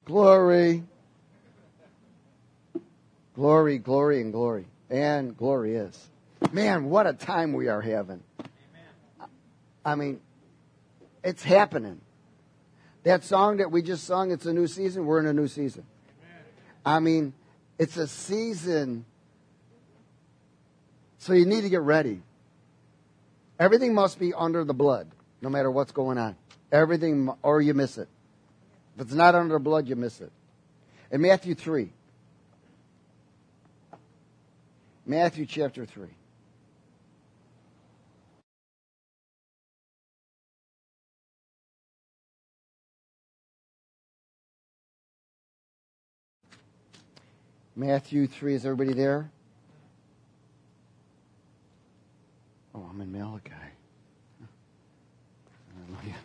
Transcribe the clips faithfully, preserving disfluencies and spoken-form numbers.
Glory. Glory, glory, and glory. And glory is. Man, what a time we are having. I mean, it's happening. That song that we just sung, It's a New Season, we're in a new season. I mean, it's a season. So you need to get ready. Everything must be under the blood, no matter what's going on. Everything, or you miss it. If it's not under the blood, you miss it. In Matthew three. Matthew chapter three. Matthew three, is everybody there? Oh, I'm in Malachi. Hallelujah.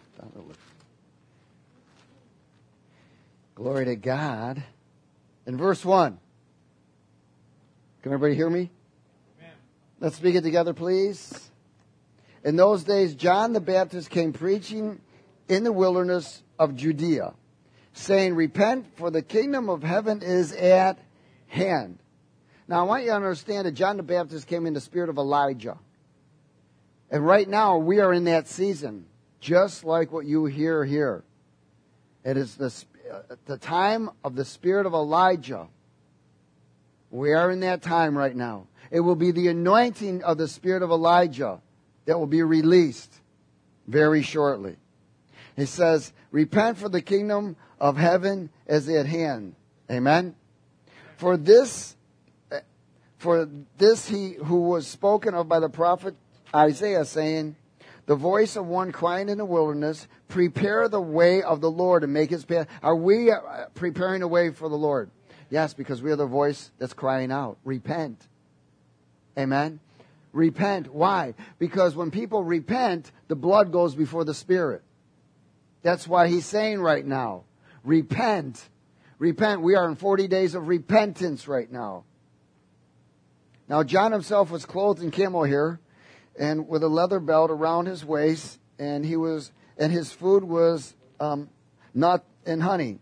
Glory to God. In verse one. Can everybody hear me? Amen. Let's speak it together, please. In those days, John the Baptist came preaching in the wilderness of Judea, saying, repent, for the kingdom of heaven is at hand. Now, I want you to understand that John the Baptist came in the spirit of Elijah. And right now, we are in that season, just like what you hear here. It is the, uh, the time of the spirit of Elijah. We are in that time right now. It will be the anointing of the spirit of Elijah that will be released very shortly. He says, repent, for the kingdom of heaven is at hand. Amen? For this, for this he who was spoken of by the prophet Isaiah, saying, the voice of one crying in the wilderness, prepare the way of the Lord and make his path. Are we preparing the way for the Lord? Yes, because we are the voice that's crying out. Repent. Amen? Repent. Why? Because when people repent, the blood goes before the Spirit. That's why he's saying right now, repent. Repent. We are in forty days of repentance right now. Now, John himself was clothed in camel hair and with a leather belt around his waist, and he was, and his food was um, nut and honey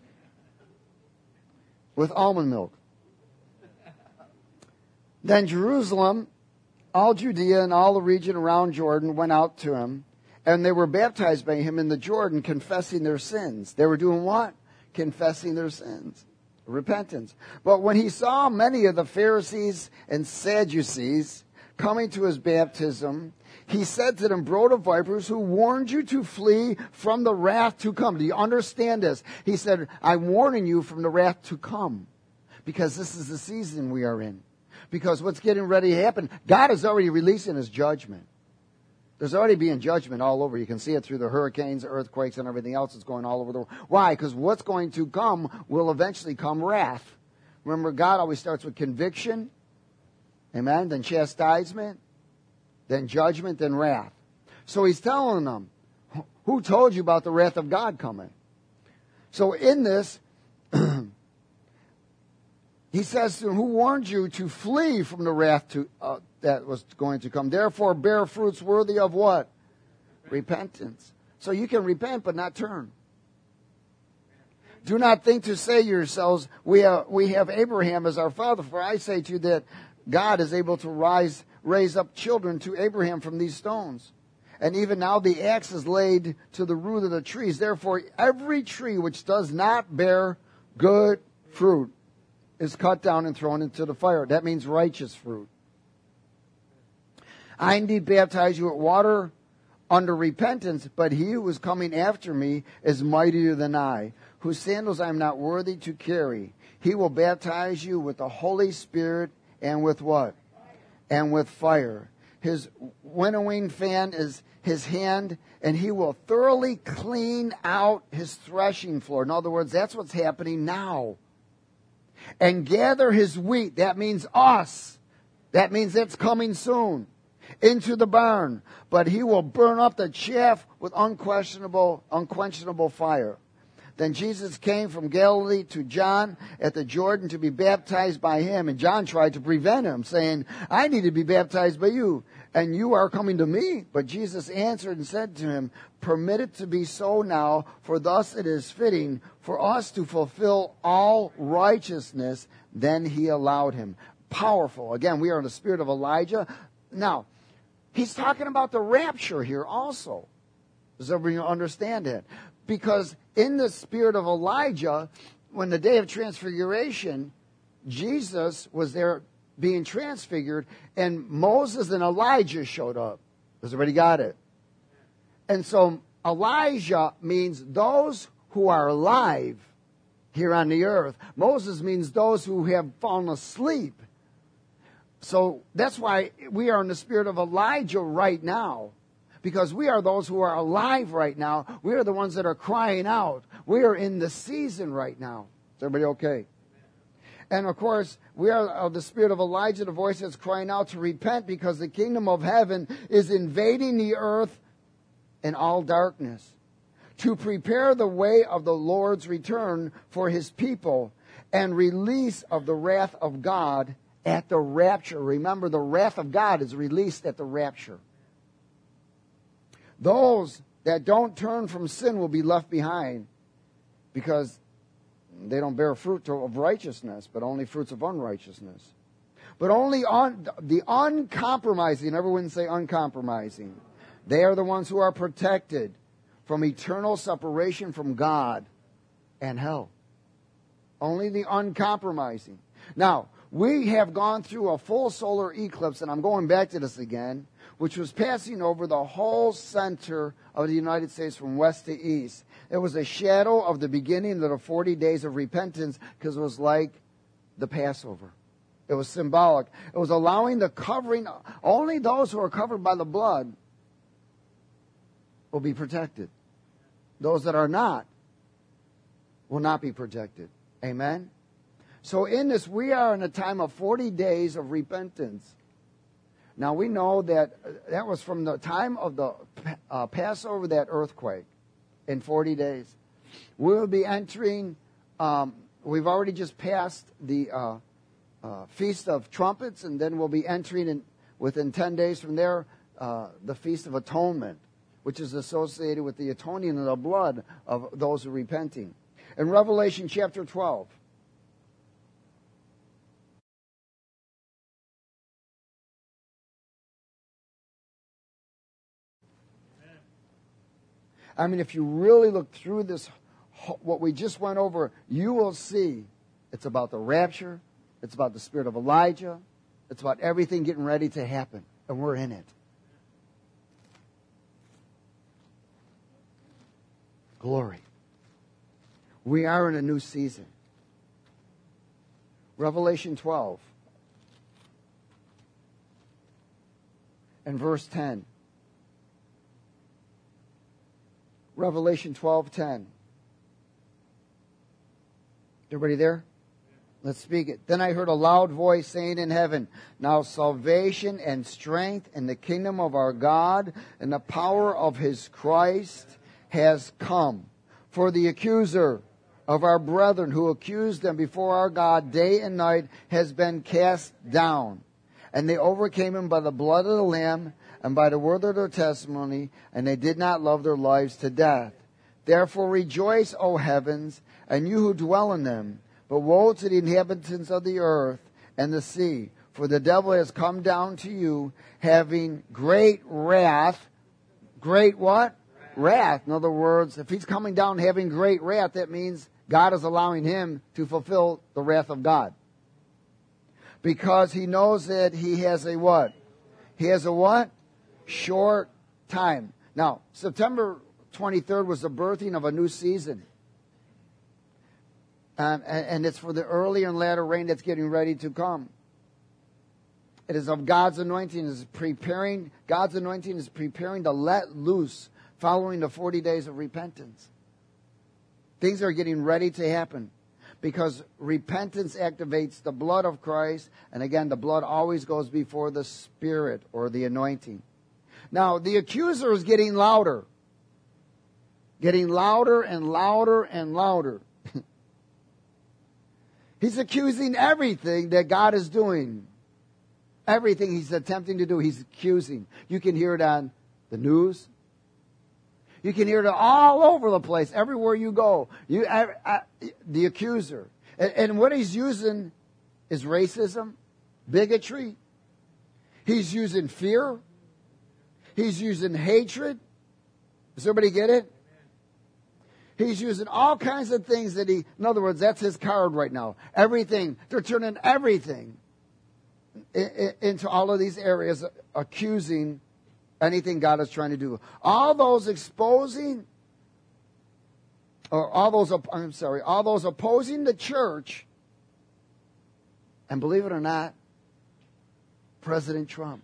with almond milk. Then Jerusalem, all Judea, and all the region around Jordan went out to him, and they were baptized by him in the Jordan, confessing their sins. They were doing what? Confessing their sins. Repentance. But when he saw many of the Pharisees and Sadducees coming to his baptism, he said to them, brood of vipers, who warned you to flee from the wrath to come? Do you understand this? He said, I'm warning you from the wrath to come, because this is the season we are in. Because what's getting ready to happen, God is already releasing his judgment. There's already being judgment all over. You can see it through the hurricanes, earthquakes, and everything else that's going all over the world. Why? Because what's going to come will eventually come wrath. Remember, God always starts with conviction. Amen. Then chastisement. Then judgment. Then wrath. So he's telling them, who told you about the wrath of God coming? So in this, he says to them, who warned you to flee from the wrath to, uh, that was going to come? Therefore, bear fruits worthy of what? Repentance. So you can repent but not turn. Do not think to say to yourselves, we have, we have Abraham as our father. For I say to you that God is able to rise, raise up children to Abraham from these stones. And even now the axe is laid to the root of the trees. Therefore, every tree which does not bear good fruit is cut down and thrown into the fire. That means righteous fruit. I indeed baptize you with water under repentance, but he who is coming after me is mightier than I, whose sandals I am not worthy to carry. He will baptize you with the Holy Spirit and with what? And with fire. His winnowing fan is his hand, and he will thoroughly clean out his threshing floor. In other words, that's what's happening now. And gather his wheat. That means us. That means it's coming soon. Into the barn. But he will burn up the chaff with unquestionable, unquenchable fire. Then Jesus came from Galilee to John at the Jordan to be baptized by him. And John tried to prevent him, saying, I need to be baptized by you. and you are coming to me. But Jesus answered and said to him, permit it to be so now, for thus it is fitting for us to fulfill all righteousness. Then he allowed him. Powerful. Again, we are in the spirit of Elijah. Now, he's talking about the rapture here also. Does everybody understand that? Because in the spirit of Elijah, when the day of transfiguration, Jesus was there being transfigured, and Moses and Elijah showed up. Has everybody got it? And so Elijah means those who are alive here on the earth. Moses means those who have fallen asleep. So that's why we are in the spirit of Elijah right now. Because we are those who are alive right now. We are the ones that are crying out. We are in the season right now. Is everybody okay? And of course, we are of the spirit of Elijah, the voice that's crying out to repent, because the kingdom of heaven is invading the earth in all darkness, to prepare the way of the Lord's return for his people and release of the wrath of God at the rapture. Remember, the wrath of God is released at the rapture. Those that don't turn from sin will be left behind, because they don't bear fruit of righteousness, but only fruits of unrighteousness. But only on the uncompromising, everyone say uncompromising, they are the ones who are protected from eternal separation from God and hell. Only the uncompromising. Now, we have gone through a full solar eclipse, and I'm going back to this again, which was passing over the whole center of the United States from west to east. It was a shadow of the beginning of the forty days of repentance, because it was like the Passover. It was symbolic. It was allowing the covering. Only those who are covered by the blood will be protected. Those that are not will not be protected. Amen? So in this, we are in a time of forty days of repentance. Now we know that that was from the time of the uh, Passover, that earthquake, in forty days. We'll be entering, um, we've already just passed the uh, uh, Feast of Trumpets, and then we'll be entering in, within ten days from there, uh, the Feast of Atonement, which is associated with the atoning of the blood of those who are repenting. In Revelation chapter twelve, I mean, if you really look through this, what we just went over, you will see it's about the rapture. It's about the spirit of Elijah. It's about everything getting ready to happen. And we're in it. Glory. We are in a new season. Revelation twelve and verse ten. Revelation twelve ten. Everybody there? Let's speak it. Then I heard a loud voice saying in heaven, now salvation and strength and the kingdom of our God and the power of his Christ has come. For the accuser of our brethren who accused them before our God day and night has been cast down. And they overcame him by the blood of the Lamb and by the word of their testimony, and they did not love their lives to death. Therefore rejoice, O heavens, and you who dwell in them. But woe to the inhabitants of the earth and the sea, for the devil has come down to you, having great wrath. Great what? Wrath. Wrath. In other words, if he's coming down having great wrath, that means God is allowing him to fulfill the wrath of God. Because he knows that he has a what? He has a what? Short time. Now, September twenty-third was the birthing of a new season. Um, and, and it's for the earlier and latter rain that's getting ready to come. It is of God's anointing. Is preparing. God's anointing is preparing to let loose following the forty days of repentance. Things are getting ready to happen because repentance activates the blood of Christ. And again, the blood always goes before the Spirit or the anointing. Now, the accuser is getting louder. Getting louder and louder and louder. He's accusing everything that God is doing. Everything he's attempting to do, he's accusing. You can hear it on the news. You can hear it all over the place, everywhere you go. You, I, I, the accuser. And, and what he's using is racism, bigotry. He's using fear. He's using hatred. Does everybody get it? He's using all kinds of things that he, in other words, that's his card right now. Everything. They're turning everything into all of these areas, accusing anything God is trying to do. All those exposing, or all those, I'm sorry, all those opposing the church, and believe it or not, President Trump,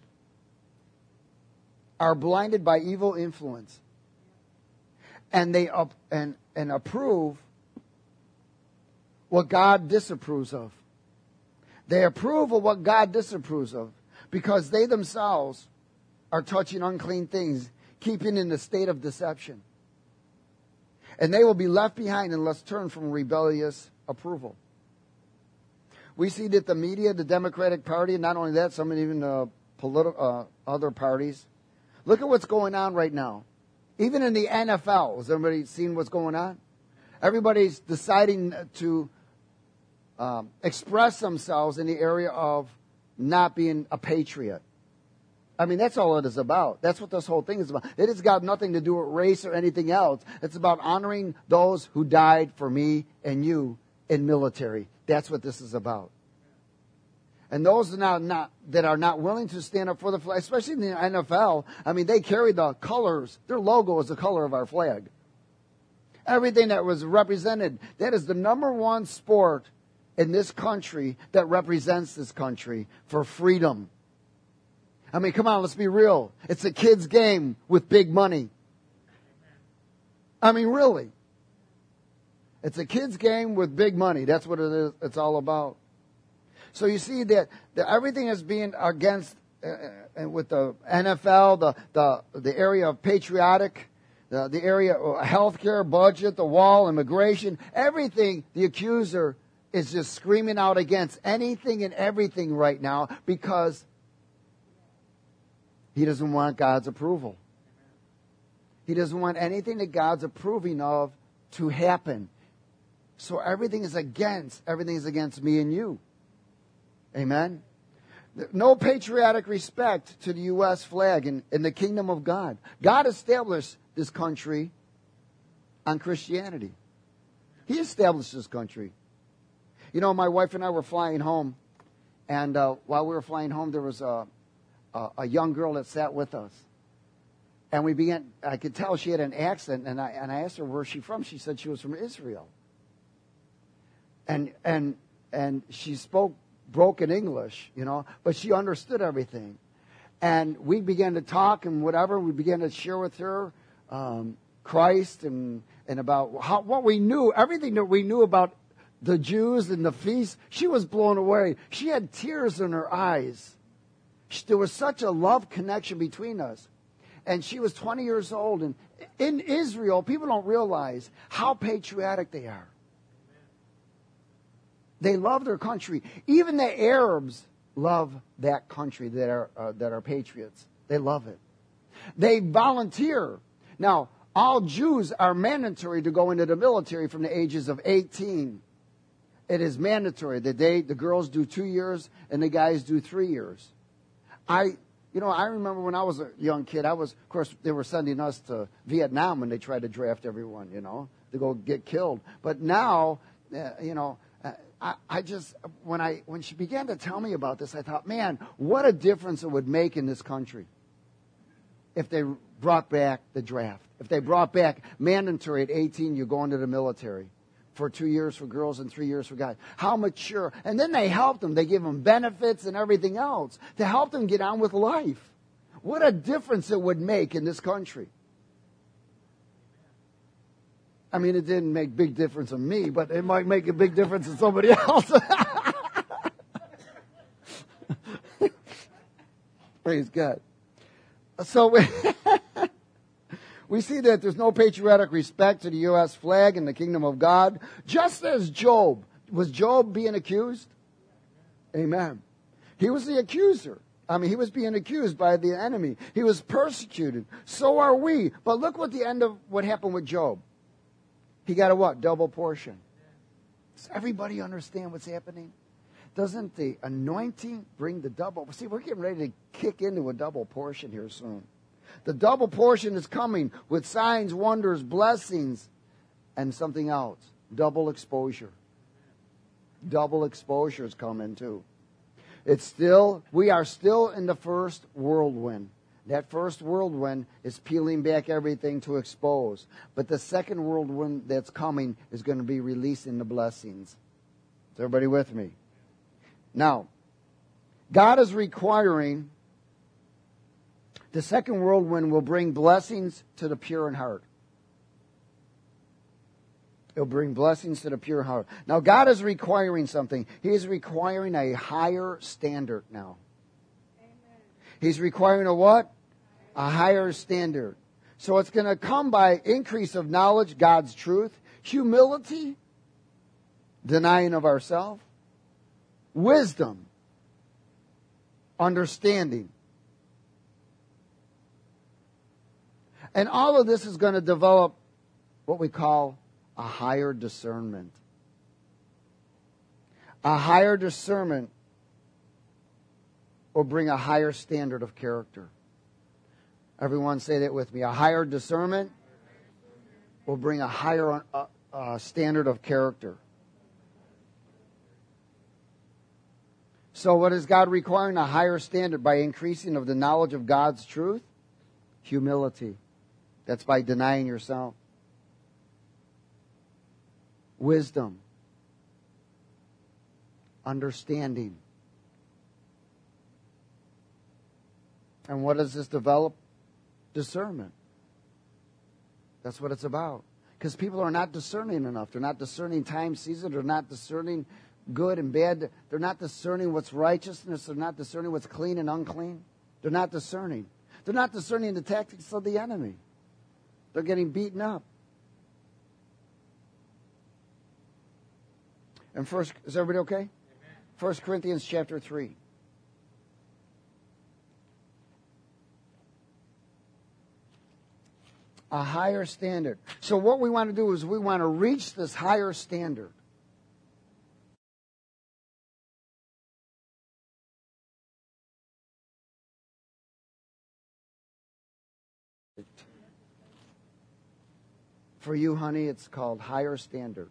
are blinded by evil influence. And they up, and, and approve what God disapproves of. They approve of what God disapproves of because they themselves are touching unclean things, keeping in the state of deception. And they will be left behind unless turned from rebellious approval. We see that the media, the Democratic Party, and not only that, some even uh, political uh, other parties. Look at what's going on right now. Even in the N F L, has everybody seen what's going on? Everybody's deciding to um, express themselves in the area of not being a patriot. I mean, that's all it is about. That's what this whole thing is about. It has got nothing to do with race or anything else. It's about honoring those who died for me and you in military. That's what this is about. And those that are not, that are not willing to stand up for the flag, especially in the N F L, I mean, they carry the colors. Their logo is the color of our flag. Everything that was represented, that is the number one sport in this country that represents this country for freedom. I mean, come on, let's be real. It's a kid's game with big money. I mean, really. It's a kid's game with big money. That's what it is. It's all about. So you see that, that everything is being against, uh, with the N F L, the, the, the area of patriotic, the, the area of healthcare, budget, the wall, immigration, everything, the accuser is just screaming out against anything and everything right now because he doesn't want God's approval. He doesn't want anything that God's approving of to happen. So everything is against, everything is against me and you. Amen? No patriotic respect to the U S flag in, in the kingdom of God. God established this country on Christianity. He established this country. You know, my wife and I were flying home, and uh, while we were flying home, there was a, a, a young girl that sat with us. And we began, I could tell she had an accent, and I, and I asked her, where's she from? She said she was from Israel. And, and, and she spoke broken English, you know, but she understood everything. And we began to talk and whatever. We began to share with her um, Christ and, and about how, what we knew, everything that we knew about the Jews and the feast. She was blown away. She had tears in her eyes. She, there was such a love connection between us. And she was twenty years old. And in Israel, people don't realize how patriotic they are. They love their country. Even the Arabs love that country that are uh, that are patriots. They love it. They volunteer. Now, all Jews are mandatory to go into the military from the ages of eighteen. It is mandatory. The day the girls do two years and the guys do three years. I, you know, I remember when I was a young kid. I was, of course, they were sending us to Vietnam when they tried to draft everyone, you know, to go get killed. But now, uh, you know. I, I just, when I when she began to tell me about this, I thought, man, what a difference it would make in this country if they brought back the draft. If they brought back mandatory at eighteen, you go into the military for two years for girls and three years for guys. How mature. And then they helped them. They give them benefits and everything else to help them get on with life. What a difference it would make in this country. I mean, it didn't make a big difference in me, but it might make a big difference in somebody else. Praise God. So we, we see that there's no patriotic respect to the U S flag in the kingdom of God. Just as Job. Was Job being accused? Amen. He was the accuser. I mean, he was being accused by the enemy. He was persecuted. So are we. But look what the end of what happened with Job. He got a what? Double portion. Does everybody understand what's happening? Doesn't the anointing bring the double? See, we're getting ready to kick into a double portion here soon. The double portion is coming with signs, wonders, blessings, and something else. Double exposure. Double exposure is coming too. It's still, we are still in the first whirlwind. That first whirlwind is peeling back everything to expose. But the second whirlwind that's coming is going to be releasing the blessings. Is everybody with me? Now, God is requiring, the second whirlwind will bring blessings to the pure in heart. It'll bring blessings to the pure heart. Now, God is requiring something. He is requiring a higher standard now. Amen. He's requiring a what? A higher standard. So it's going to come by increase of knowledge, God's truth, humility, denying of ourselves, wisdom, understanding. And all of this is going to develop what we call a higher discernment. A higher discernment will bring a higher standard of character. Everyone say that with me. A higher discernment will bring a higher uh, uh, standard of character. So what is God requiring? A higher standard by increasing of the knowledge of God's truth? Humility. That's by denying yourself. Wisdom. Understanding. And what does this develop? Discernment. That's what it's about. Because people are not discerning enough. They're not discerning time, season. They're not discerning good and bad. They're not discerning what's righteousness. They're not discerning what's clean and unclean. They're not discerning. They're not discerning the tactics of the enemy. They're getting beaten up. And first, is everybody okay? Amen. First Corinthians chapter three. A higher standard. So what we want to do is we want to reach this higher standard. For you, honey, it's called higher standard.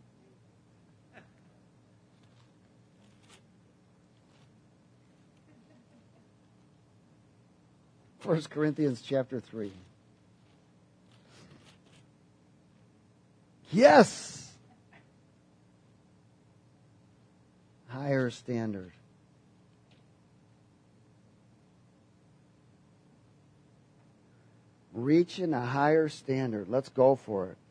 First Corinthians chapter three. Yes! Higher standard. Reaching a higher standard. Let's go for it.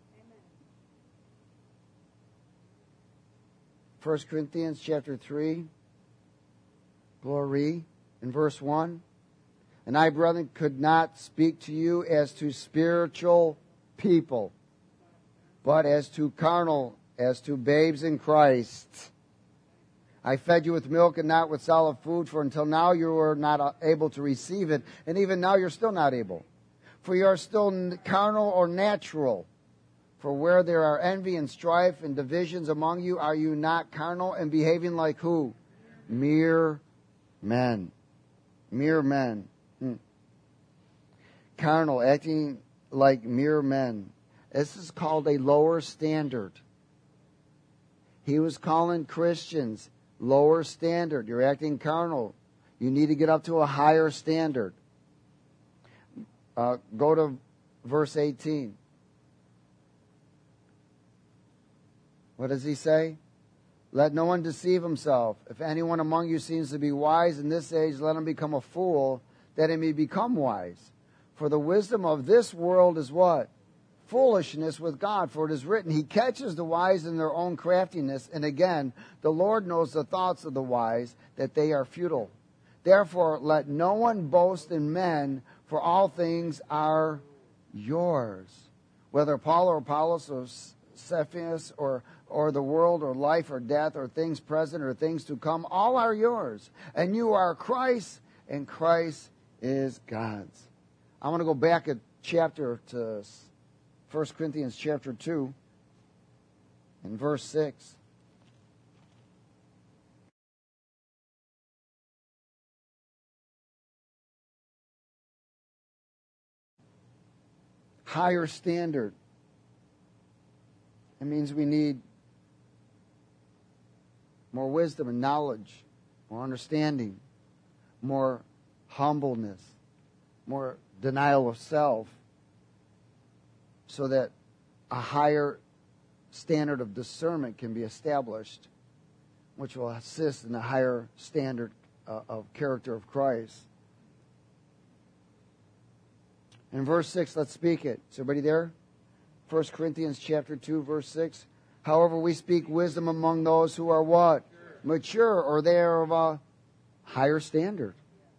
First Corinthians chapter three. Glory. In verse one. And I, brethren, could not speak to you as to spiritual people, but as to carnal, as to babes in Christ. I fed you with milk and not with solid food, for until now you were not able to receive it, and even now you're still not able. For you are still carnal or natural. For where there are envy and strife and divisions among you, are you not carnal and behaving like who? Mere men. Mere men. Hmm. Carnal, acting like mere men. This is called a lower standard. He was calling Christians lower standard. You're acting carnal. You need to get up to a higher standard. Uh, go to verse eighteen. What does he say? Let no one deceive himself. If anyone among you seems to be wise in this age, let him become a fool, that he may become wise. For the wisdom of this world is what? Foolishness with God. For it is written, He catches the wise in their own craftiness. And again, the Lord knows the thoughts of the wise, that they are futile. Therefore, let no one boast in men, for all things are yours. Whether Paul or Apollos or Cephas or or the world or life or death or things present or things to come, all are yours. And you are Christ and Christ is God's. I want to go back a chapter to First Corinthians chapter two and verse six. Higher standard. It means we need more wisdom and knowledge, more understanding, more humbleness, more denial of self, so that a higher standard of discernment can be established, which will assist in a higher standard uh, of character of Christ. In verse six, let's speak it. Is everybody there? First Corinthians chapter two, verse six. However, we speak wisdom among those who are what? Mature, or they are of a higher standard.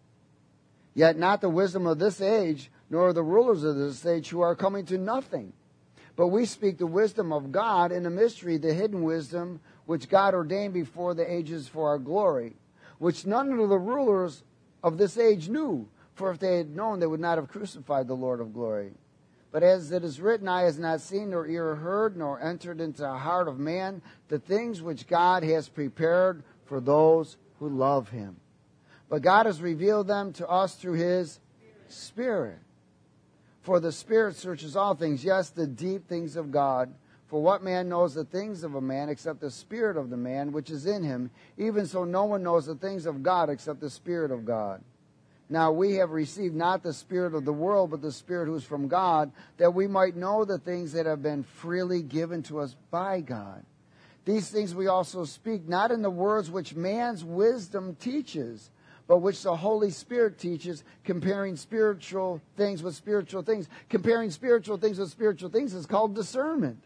Yet not the wisdom of this age, nor the rulers of this age who are coming to nothing. But we speak the wisdom of God in a mystery, the hidden wisdom, which God ordained before the ages for our glory, which none of the rulers of this age knew. For if they had known, they would not have crucified the Lord of glory. But as it is written, eye has not seen, nor ear heard, nor entered into the heart of man, the things which God has prepared for those who love him. But God has revealed them to us through his Spirit. For the Spirit searches all things, yes, the deep things of God. For what man knows the things of a man except the spirit of the man which is in him? Even so no one knows the things of God except the Spirit of God. Now we have received not the spirit of the world, but the Spirit who is from God, that we might know the things that have been freely given to us by God. These things we also speak, not in the words which man's wisdom teaches, but which the Holy Spirit teaches, comparing spiritual things with spiritual things. Comparing spiritual things with spiritual things is called discernment.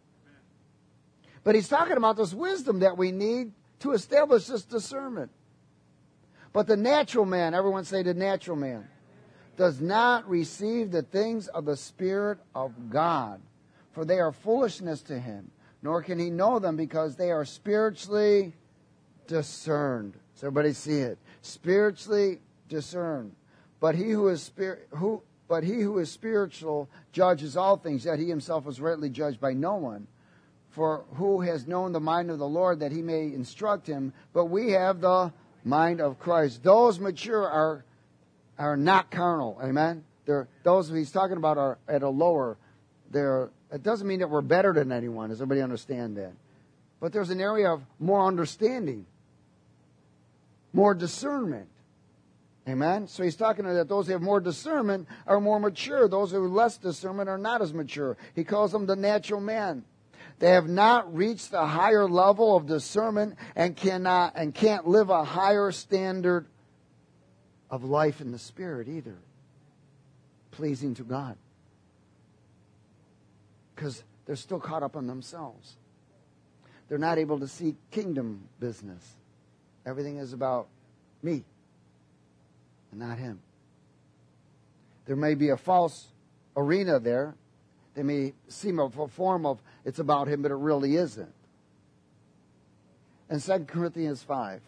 But he's talking about this wisdom that we need to establish this discernment. But the natural man, everyone say the natural man, does not receive the things of the Spirit of God, for they are foolishness to him, nor can he know them because they are spiritually discerned. Does everybody see it? Spiritually discerned. But he who is spirit, who, but he who is spiritual judges all things, yet he himself is rightly judged by no one. For who has known the mind of the Lord that he may instruct him? But we have the mind of Christ. Those mature are are not carnal. Amen. They're, those he's talking about are at a lower. They're, it doesn't mean that we're better than anyone. Does everybody understand that? But there's an area of more understanding, more discernment. Amen. So he's talking that those who have more discernment are more mature. Those who have less discernment are not as mature. He calls them the natural man. They have not reached a higher level of discernment and cannot and can't live a higher standard of life in the Spirit either, pleasing to God. Because they're still caught up on themselves. They're not able to see kingdom business. Everything is about me and not him. There may be a false arena there. They may seem a form of it's about him, but it really isn't. And Second Corinthians five.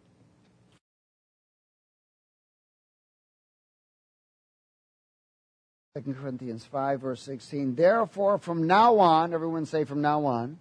Second Corinthians five, verse sixteen. Therefore, from now on, everyone say from now on,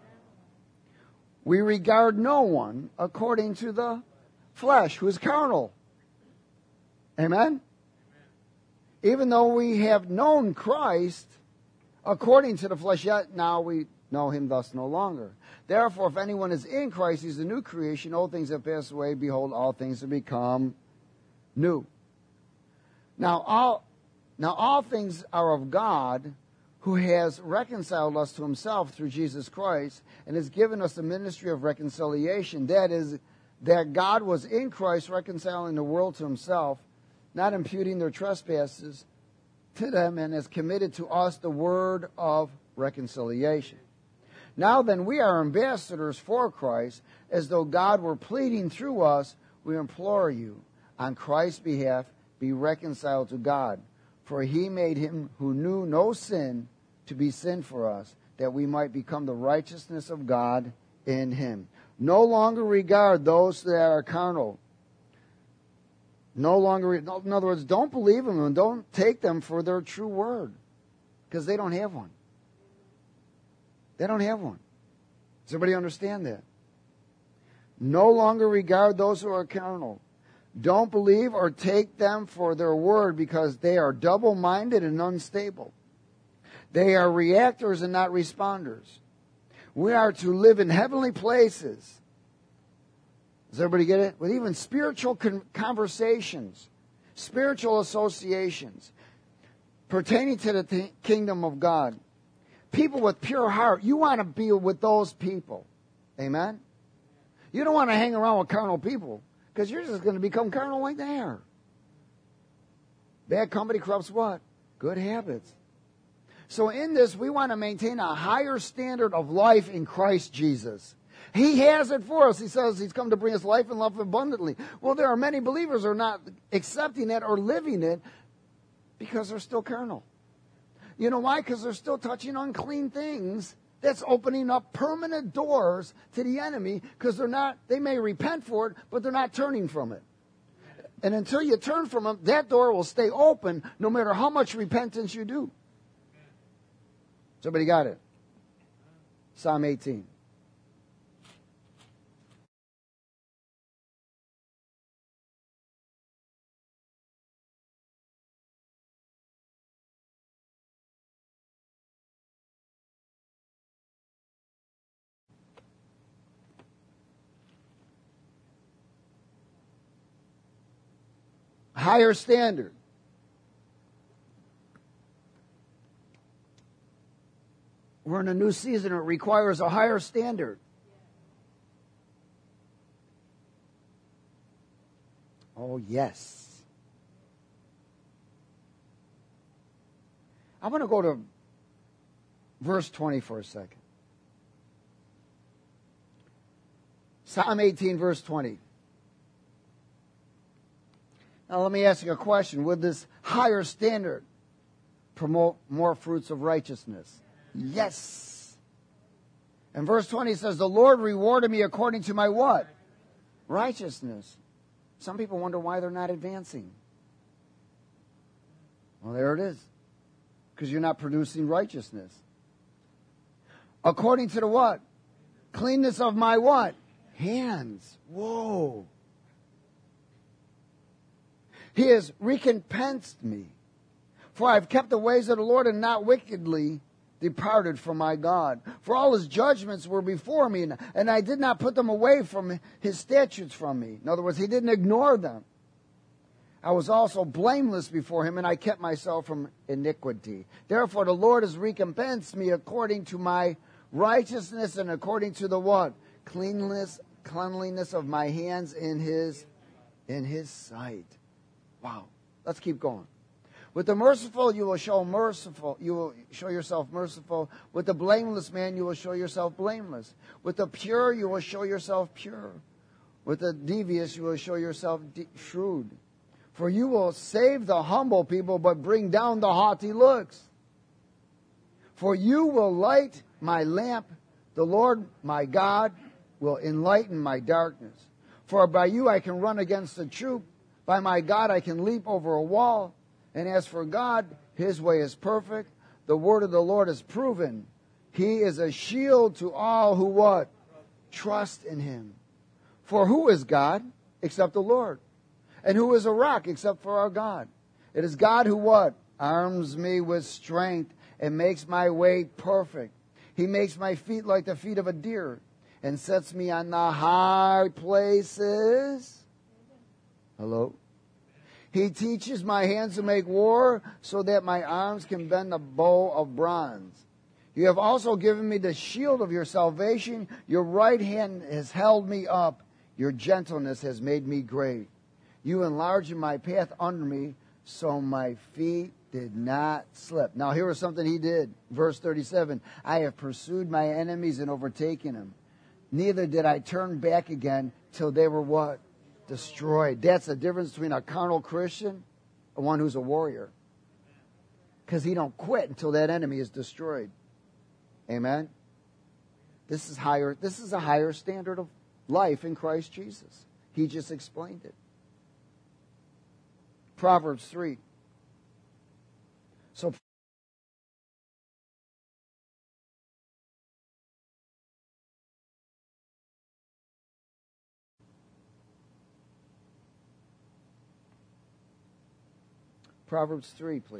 we regard no one according to the flesh, who is carnal. Amen? Even though we have known Christ according to the flesh, yet now we know him thus no longer. Therefore, if anyone is in Christ, he's a new creation. Old things have passed away. Behold, all things have become new. Now all, now all things are of God, who has reconciled us to himself through Jesus Christ, and has given us the ministry of reconciliation. That is, that God was in Christ reconciling the world to himself, not imputing their trespasses to them, and has committed to us the word of reconciliation. Now then, we are ambassadors for Christ, as though God were pleading through us. We implore you, on Christ's behalf, be reconciled to God. For he made him who knew no sin to be sin for us, that we might become the righteousness of God in him. No longer regard those that are carnal, No longer, in other words, don't believe them and don't take them for their true word, because they don't have one. They don't have one. Does everybody understand that? No longer regard those who are carnal. Don't believe or take them for their word, because they are double-minded and unstable. They are reactors and not responders. We are to live in heavenly places. Does everybody get it? With even spiritual con- conversations, spiritual associations pertaining to the th- kingdom of God. People with pure heart. You want to be with those people. Amen? You don't want to hang around with carnal people, because you're just going to become carnal like they are. Bad company corrupts what? Good habits. So in this, we want to maintain a higher standard of life in Christ Jesus. He has it for us. He says He's come to bring us life and life abundantly. Well, there are many believers who are not accepting it or living it because they're still carnal. You know why? Because they're still touching unclean things. That's opening up permanent doors to the enemy, because they're not, they may repent for it, but they're not turning from it. And until you turn from them, that door will stay open no matter how much repentance you do. Somebody got it? Psalm eighteen. Higher standard. We're in a new season. It requires a higher standard. Oh, yes. I'm going to go to verse twenty for a second. Psalm eighteen, verse twenty. Now, let me ask you a question. Would this higher standard promote more fruits of righteousness? Yes. And verse twenty says, the Lord rewarded me according to my what? Righteousness. Some people wonder why they're not advancing. Well, there it is. Because you're not producing righteousness. According to the what? Cleanness of my what? Hands. Whoa. He has recompensed me. For I have kept the ways of the Lord and not wickedly departed from my God. For all His judgments were before me, and I did not put them away from His statutes from me. In other words, He didn't ignore them. I was also blameless before Him, and I kept myself from iniquity. Therefore the Lord has recompensed me according to my righteousness and according to the what? Cleanliness, cleanliness of my hands in His, in His sight. Wow. Let's keep going. With the merciful, you will show merciful. You will show yourself merciful. With the blameless man, you will show yourself blameless. With the pure, you will show yourself pure. With the devious, you will show yourself de- shrewd. For you will save the humble people, but bring down the haughty looks. For you will light my lamp. The Lord my God will enlighten my darkness. For by you I can run against a troop. By my God I can leap over a wall. And as for God, His way is perfect. The word of the Lord is proven. He is a shield to all who what? Trust in Him. For who is God except the Lord? And who is a rock except for our God? It is God who what? Arms me with strength and makes my way perfect. He makes my feet like the feet of a deer and sets me on the high places. Hello? He teaches my hands to make war so that my arms can bend a bow of bronze. You have also given me the shield of your salvation. Your right hand has held me up. Your gentleness has made me great. You enlarged my path under me so my feet did not slip. Now here was something He did. Verse thirty-seven. I have pursued my enemies and overtaken them. Neither did I turn back again till they were what? Destroyed. That's the difference between a carnal Christian and one who's a warrior. Because he don't quit until that enemy is destroyed. Amen? This is higher. This is a higher standard of life in Christ Jesus. He just explained it. Proverbs three. So Proverbs three, please.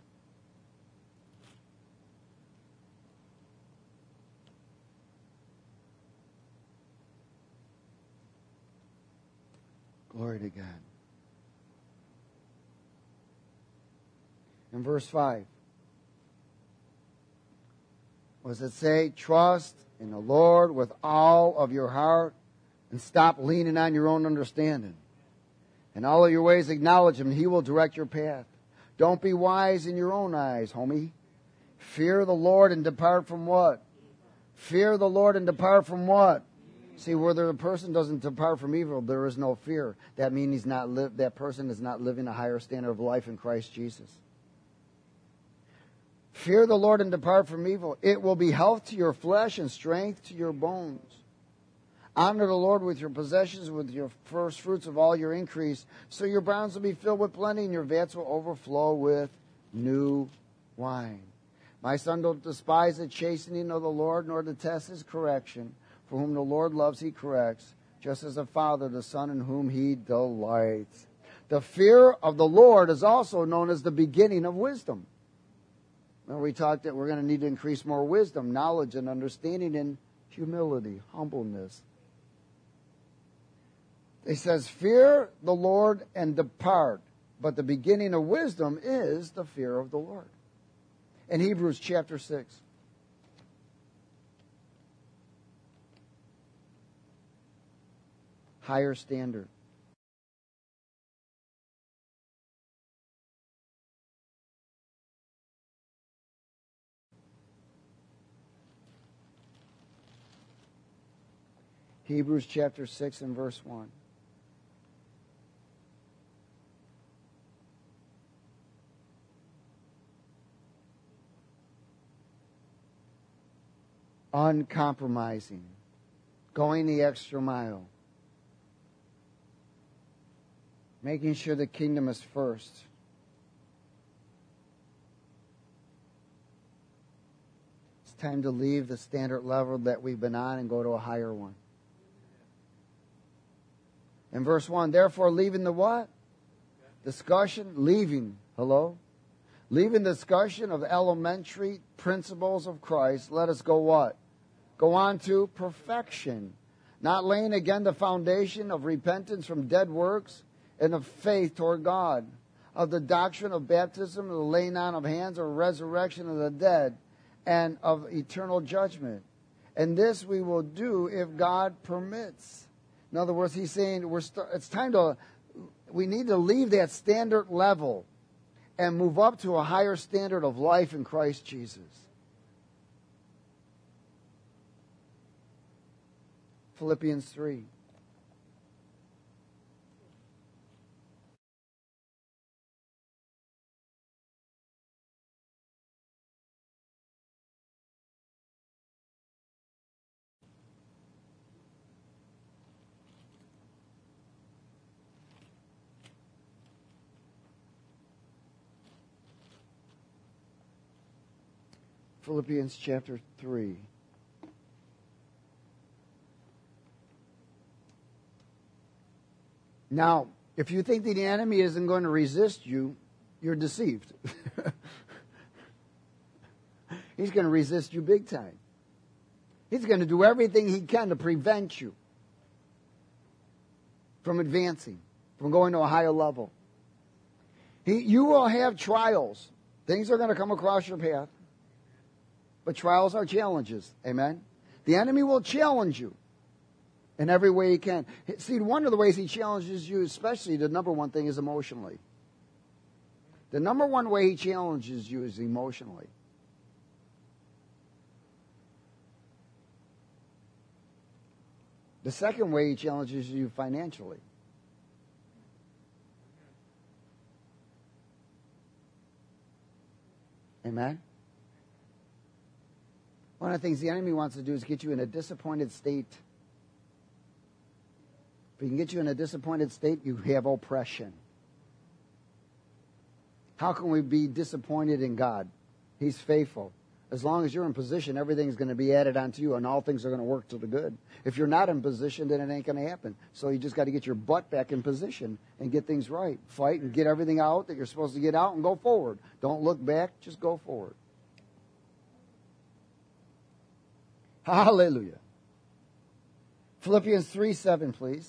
Glory to God. In verse five, what does it say? Trust in the Lord with all of your heart and stop leaning on your own understanding. In all of your ways acknowledge Him and He will direct your path. Don't be wise in your own eyes, homie. Fear the Lord and depart from what? Fear the Lord and depart from what? See, where the person doesn't depart from evil, there is no fear. That means he's not li- that person is not living a higher standard of life in Christ Jesus. Fear the Lord and depart from evil. It will be health to your flesh and strength to your bones. Honor the Lord with your possessions, with your first fruits of all your increase, so your barns will be filled with plenty and your vats will overflow with new wine. My son, don't despise the chastening of the Lord, nor detest His correction. For whom the Lord loves, He corrects, just as a father the son in whom He delights. The fear of the Lord is also known as the beginning of wisdom. Now, we talked that we're going to need to increase more wisdom, knowledge, and understanding, and humility, humbleness. It says, fear the Lord and depart. But the beginning of wisdom is the fear of the Lord. In Hebrews chapter six. Higher standard. Hebrews chapter six and verse one. Uncompromising. Going the extra mile. Making sure the kingdom is first. It's time to leave the standard level that we've been on and go to a higher one. In verse one, therefore leaving the what? Discussion, leaving, hello? Leaving the discussion of elementary principles of Christ, let us go what? Go on to perfection. Not laying again the foundation of repentance from dead works, and of faith toward God, of the doctrine of baptism, of the laying on of hands, or resurrection of the dead, and of eternal judgment. And this we will do if God permits. In other words, he's saying we're st- it's time to, we need to leave that standard level and move up to a higher standard of life in Christ Jesus. Philippians three. Philippians chapter three. Now, if you think that the enemy isn't going to resist you, you're deceived. He's going to resist you big time. He's going to do everything he can to prevent you from advancing, from going to a higher level. He, you will have trials. Things are going to come across your path. But trials are challenges. Amen? The enemy will challenge you in every way he can. See, one of the ways he challenges you, especially the number one thing, is emotionally. The number one way he challenges you is emotionally. The second way he challenges you financially. Amen? One of the things the enemy wants to do is get you in a disappointed state. If he can get you in a disappointed state, you have oppression. How can we be disappointed in God? He's faithful. As long as you're in position, everything's going to be added onto you, and all things are going to work to the good. If you're not in position, then it ain't going to happen. So you just got to get your butt back in position and get things right. Fight and get everything out that you're supposed to get out and go forward. Don't look back, just go forward. Hallelujah. Philippians three seven, please.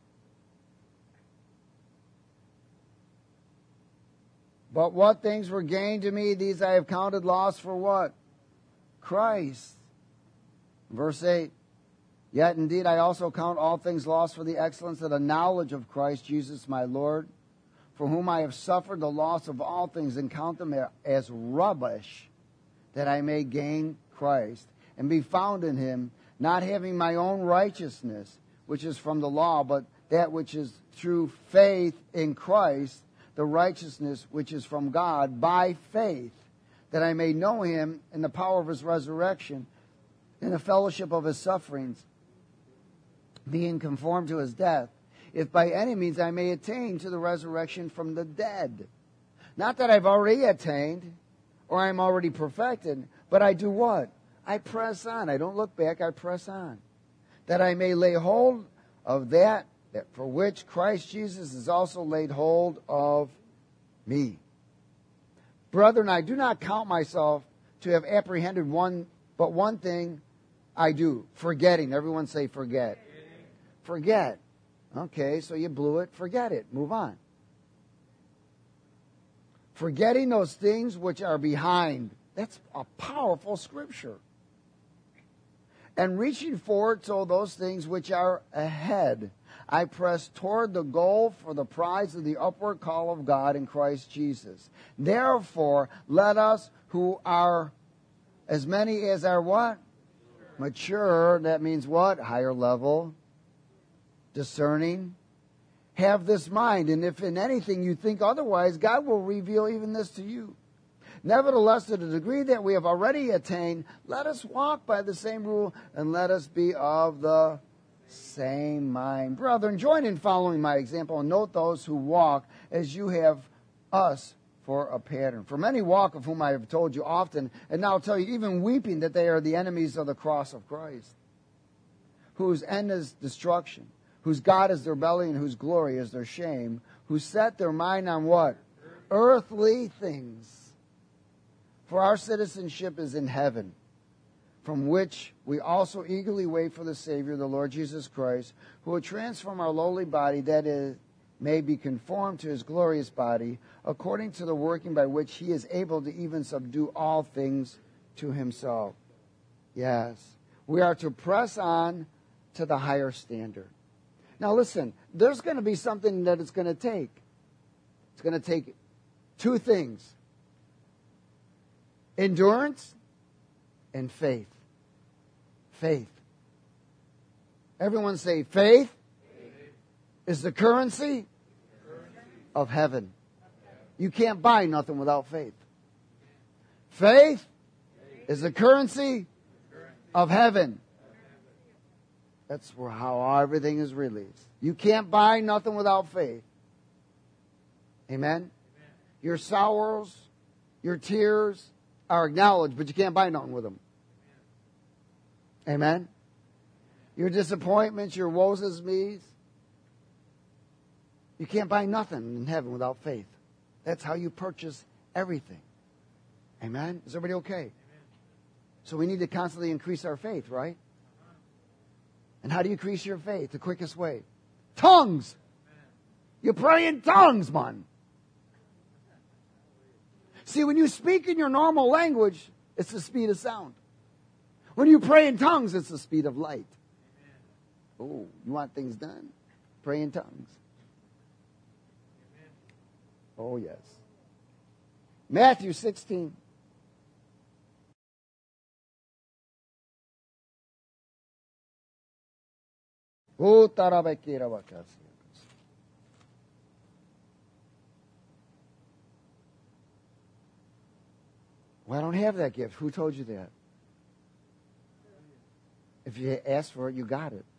But what things were gained to me, these I have counted loss for what? Christ. Verse eight. Yet indeed I also count all things lost for the excellence of the knowledge of Christ Jesus my Lord, for whom I have suffered the loss of all things, and count them as rubbish, that I may gain Christ, and be found in him, not having my own righteousness, which is from the law, but that which is through faith in Christ, the righteousness which is from God by faith, that I may know him in the power of his resurrection, in the fellowship of his sufferings, being conformed to his death, if by any means I may attain to the resurrection from the dead. Not that I've already attained, or I'm already perfected, but I do what? I press on. I don't look back, I press on. That I may lay hold of that that for which Christ Jesus has also laid hold of me. Brethren, I do not count myself to have apprehended one, but one thing I do, forgetting. Everyone say forget. Forget. Okay, so you blew it. Forget it. Move on. Forgetting those things which are behind. That's a powerful scripture. And reaching forward to those things which are ahead, I press toward the goal for the prize of the upward call of God in Christ Jesus. Therefore, let us who are, as many as are what? Mature. That means what? Higher level. Discerning. Have this mind. And if in anything you think otherwise, God will reveal even this to you. Nevertheless, to the degree that we have already attained, let us walk by the same rule, and let us be of the same mind. Brethren, join in following my example, and note those who walk as you have us for a pattern. For many walk, of whom I have told you often, and now tell you, even weeping, that they are the enemies of the cross of Christ, whose end is destruction, whose God is their belly, and whose glory is their shame, who set their mind on what? Earthly things. For our citizenship is in heaven, from which we also eagerly wait for the Savior, the Lord Jesus Christ, who will transform our lowly body, that it may be conformed to his glorious body, according to the working by which he is able to even subdue all things to himself. Yes, we are to press on to the higher standard. Now listen, there's going to be something that it's going to take. It's going to take two things. Endurance and faith. Faith. Everyone say faith, faith. Is the currency, currency of heaven. You can't buy nothing without faith. Faith, faith. Is the currency, currency of heaven. That's where how everything is released. You can't buy nothing without faith. Amen? Amen. Your sorrows, your tears are acknowledged, but you can't buy nothing with them. Amen? Your disappointments, your woes and me's, you can't buy nothing in heaven without faith. That's how you purchase everything. Amen? Is everybody okay? Amen. So we need to constantly increase our faith, right? And how do you increase your faith? The quickest way. Tongues! You pray in tongues, man. See, when you speak in your normal language, it's the speed of sound. When you pray in tongues, it's the speed of light. Oh, you want things done? Pray in tongues. Oh, yes. Matthew sixteen. Oh, tarabekira wakasi. Well, I don't have that gift. Who told you that? If you asked for it, you got it.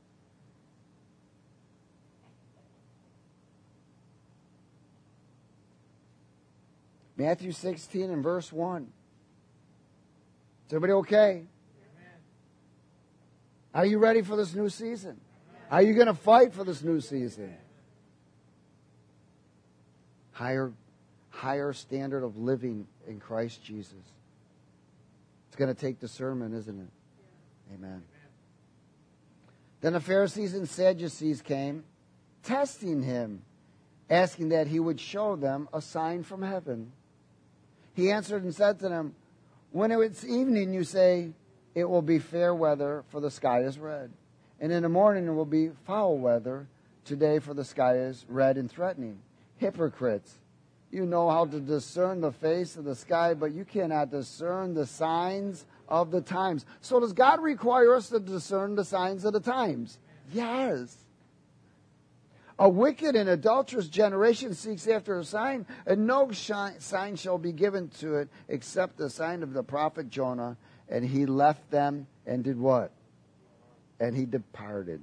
Matthew sixteen and verse one. Is everybody okay? Amen. Are you ready for this new season? Amen. Are you going to fight for this new season? Amen. Higher, higher standard of living in Christ Jesus. It's going to take discernment, isn't it? Yeah. Amen. Amen. Then the Pharisees and Sadducees came, testing him, asking that he would show them a sign from heaven. He answered and said to them, when it's evening, you say, it will be fair weather, for the sky is red. And in the morning, it will be foul weather. Today, for the sky is red and threatening. Hypocrites, you know how to discern the face of the sky, but you cannot discern the signs of the times. So does God require us to discern the signs of the times? Yes. A wicked and adulterous generation seeks after a sign, and no sign shall be given to it except the sign of the prophet Jonah. And he left them and did what? And he departed.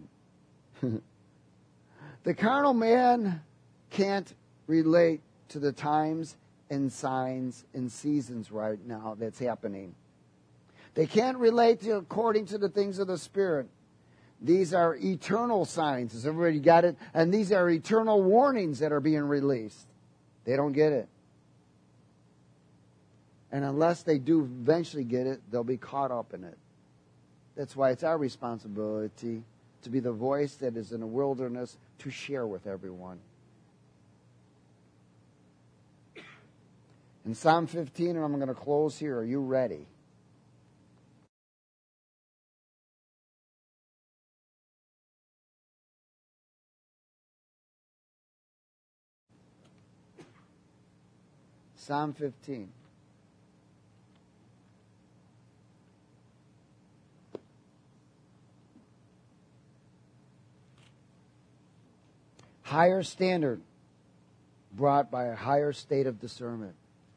The carnal man can't relate to the times and signs and seasons right now that's happening. They can't relate to according to the things of the Spirit. These are eternal signs. Has everybody got it? And these are eternal warnings that are being released. They don't get it. And unless they do eventually get it, they'll be caught up in it. That's why it's our responsibility to be the voice that is in the wilderness to share with everyone. In Psalm fifteen, and I'm going to close here. Are you ready? Psalm fifteen. Higher standard brought by a higher state of discernment.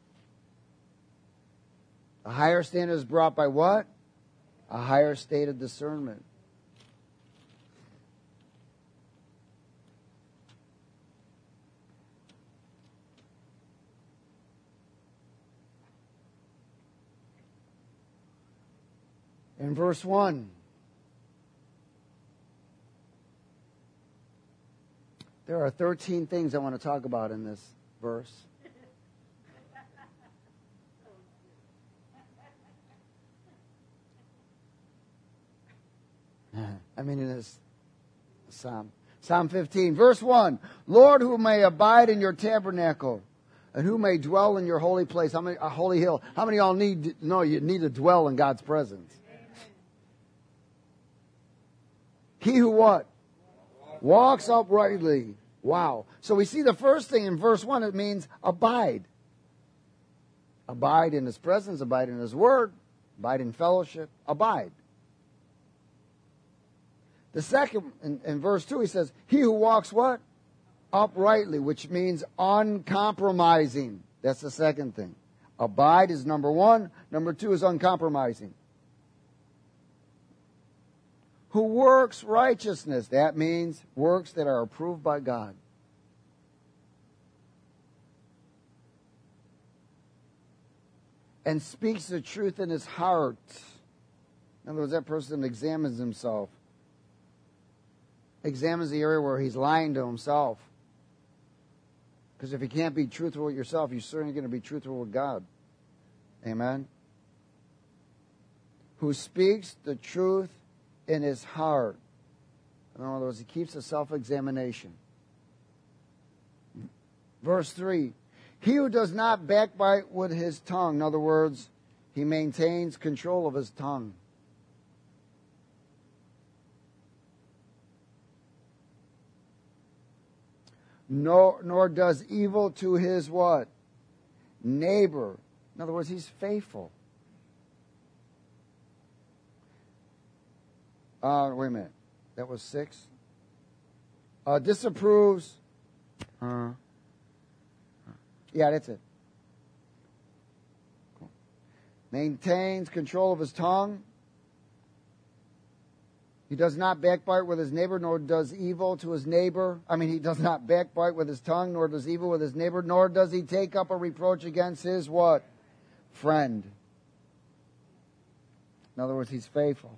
A higher standard is brought by what? A higher state of discernment. In verse one, there are thirteen things I want to talk about in this verse. I mean, in this psalm. Psalm fifteen, verse one. Lord, who may abide in your tabernacle, and who may dwell in your holy place, how many, a holy hill. How many of y'all need, no, you need to dwell in God's presence? He who what? Walks uprightly. Wow. So we see the first thing in verse one, it means abide. Abide in His presence, abide in His word, abide in fellowship, abide. The second, in, in verse two, he says, he who walks what? Uprightly, which means uncompromising. That's the second thing. Abide is number one. Number two is uncompromising. Who works righteousness. That means works that are approved by God. And speaks the truth in his heart. In other words, that person examines himself. Examines the area where he's lying to himself. Because if you can't be truthful with yourself, you're certainly going to be truthful with God. Amen? Who speaks the truth in his heart. In other words, he keeps a self-examination. Verse three. He who does not backbite with his tongue. In other words, he maintains control of his tongue. Nor, nor does evil to his what? Neighbor. In other words, he's faithful. Uh, wait a minute. That was six. Uh, disapproves. Uh, yeah, that's it. Cool. Maintains control of his tongue. He does not backbite with his neighbor, nor does evil to his neighbor. I mean, he does not backbite with his tongue, nor does evil with his neighbor, nor does he take up a reproach against his what? Friend. In other words, he's faithful.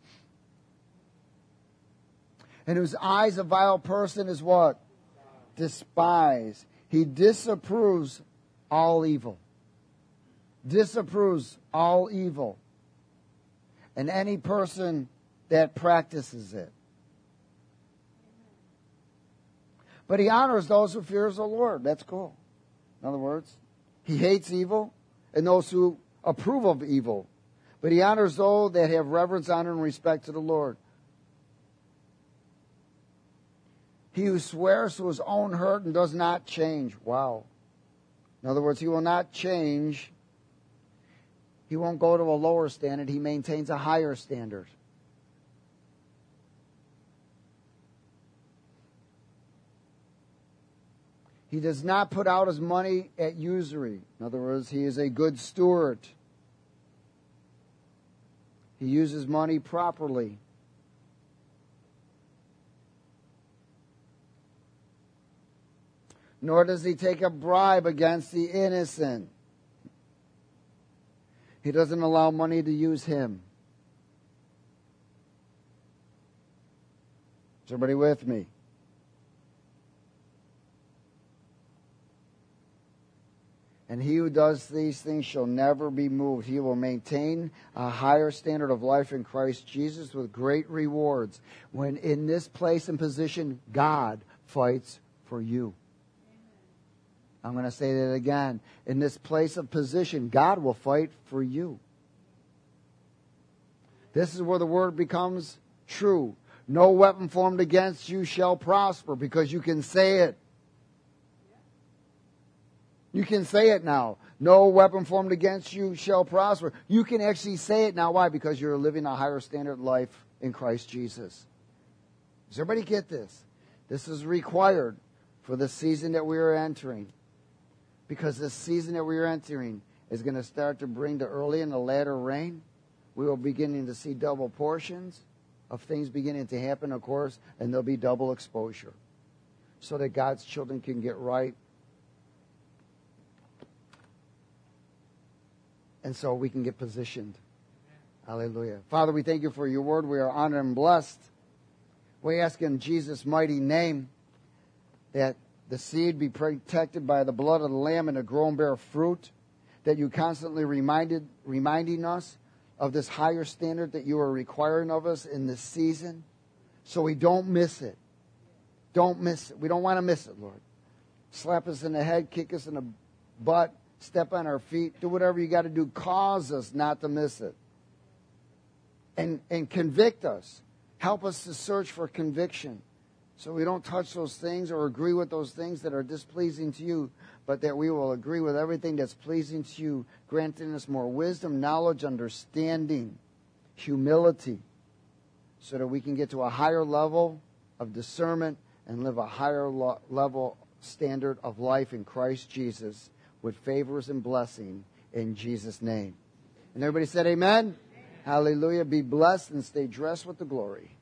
And whose eyes a vile person is what? Despise. He disapproves all evil. Disapproves all evil. And any person that practices it. But he honors those who fears the Lord. That's cool. In other words, he hates evil and those who approve of evil. But he honors those that have reverence, honor, and respect to the Lord. He who swears to his own hurt and does not change. Wow. In other words, he will not change. He won't go to a lower standard. He maintains a higher standard. He does not put out his money at usury. In other words, he is a good steward. He uses money properly. Nor does he take a bribe against the innocent. He doesn't allow money to use him. Is everybody with me? And he who does these things shall never be moved. He will maintain a higher standard of life in Christ Jesus with great rewards. When in this place and position, God fights for you. I'm going to say that again. In this place of position, God will fight for you. This is where the word becomes true. No weapon formed against you shall prosper, because you can say it. You can say it now. No weapon formed against you shall prosper. You can actually say it now. Why? Because you're living a higher standard life in Christ Jesus. Does everybody get this? This is required for the season that we are entering. Because this season that we are entering is going to start to bring the early and the latter rain. We will beginning to see double portions of things beginning to happen, of course, and there'll be double exposure. So that God's children can get right. And so we can get positioned. Hallelujah. Father, we thank you for your word. We are honored and blessed. We ask in Jesus' mighty name that the seed be protected by the blood of the Lamb and to grow and bear fruit. That you constantly reminded, reminding us of this higher standard that you are requiring of us in this season. So we don't miss it. Don't miss it. We don't want to miss it, Lord. Slap us in the head, kick us in the butt. Step on our feet. Do whatever you got to do. Cause us not to miss it. And, and convict us. Help us to search for conviction. So we don't touch those things or agree with those things that are displeasing to you. But that we will agree with everything that's pleasing to you. Granting us more wisdom, knowledge, understanding, humility. So that we can get to a higher level of discernment and live a higher lo- level standard of life in Christ Jesus. With favors and blessing in Jesus' name. And everybody said amen? Amen. Hallelujah. Be blessed and stay dressed with the glory.